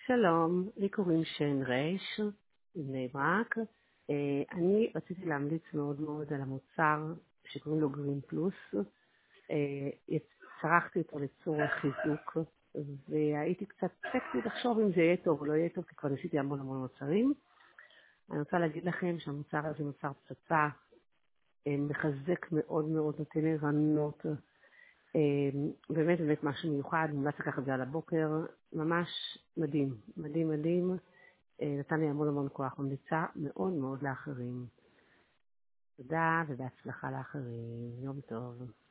שלום, לי קוראים שן רייש, מבני ברק. אני רציתי להמליץ מאוד מאוד על המוצר שקוראים לו גרין פלוס. צרכתי אותו לצורך חיזוק, והייתי קצת סקסית לחשוב אם זה יהיה טוב או לא יהיה טוב, כי כבר ניסיתי המון המון מוצרים. אני רוצה להגיד לכם שהמוצר הזה מוצר פצצה, מחזק מאוד מאוד, נותן ערנות, באמת באמת משהו מיוחד, מומלץ לקחת את זה על הבוקר, ממש מדהים, מדהים מדהים, נתן לי המון המון כוח, ממליצה מאוד מאוד לאחרים. תודה ובהצלחה לאחרים, יום טוב.